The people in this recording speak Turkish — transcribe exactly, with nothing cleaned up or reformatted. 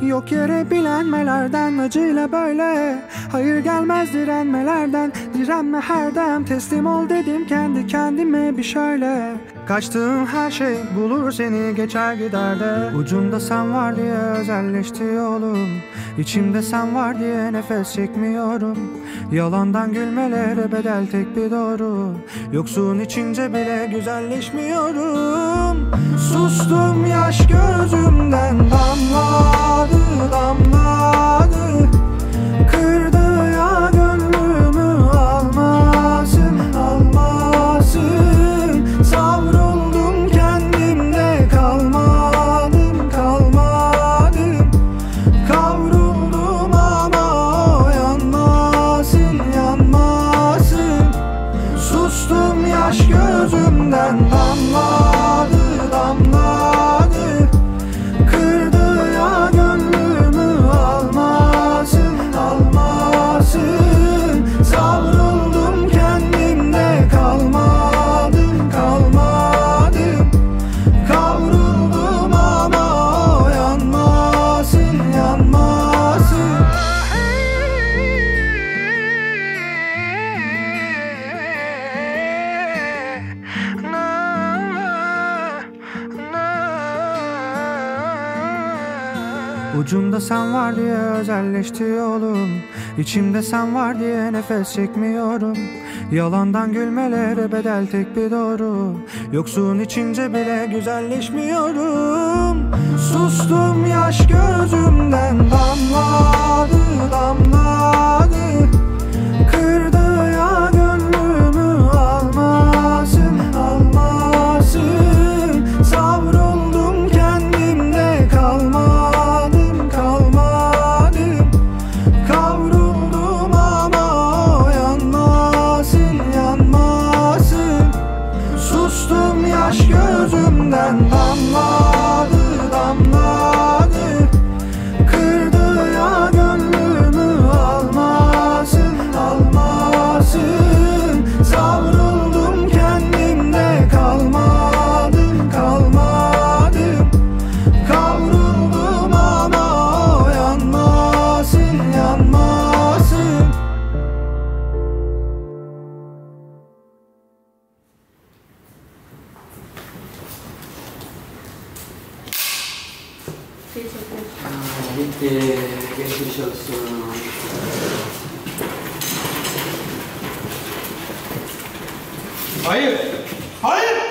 Yok yere bilenmelerden, acıyla böyle. Hayır gelmez direnmelerden, direnme her dem. Teslim ol dedim kendi kendime bir şöyle. Kaçtığım her şey bulur seni, geçer gider de. Ucunda sen var diye özelleşti yolum. İçimde sen var diye nefes çekmiyorum. Yalandan gülmelere bedel tek bir doğru. Yoksun içince bile güzelleşmiyorum. Sustum, yaş gözümden damladı damladı. Kırdı ya gönlümü, almasın almasın. Savruldum kendimde, kalmadım kalmadım. Kavruldum ama o yanmasın yanmasın. Sustum, yaş gözümden damladı damladı. Kırdı ya gönlümü, almasın almasın. Savruldum kendimde, kalmadım kalmadım. Kavruldum ama o yanmasın yanmasın. Ucunda sen var diye özelleşti yolum. İçimde sen var diye nefes çekmiyorum. Yalandan gülmelere bedel tek bir doğru. Yoksun içince bile güzelleşmiyorum. Sustum, yaş gözümden damladı damladı. Kırdı ya gönlümü, almasın almasın. Savruldum kendimde, kalmadım kalmadım. Kavruldum ama o yanmasın yanmasın. Sustum, yaş gözümden damladı damladı. Kırdı ya gönlümü, almasın almasın. Savruldum kendimde, kalmadım kalmadım. Kavruldum ama o yanmasın yanmasın. Bitti. Geçmiş olsun. Hayır! Hayır!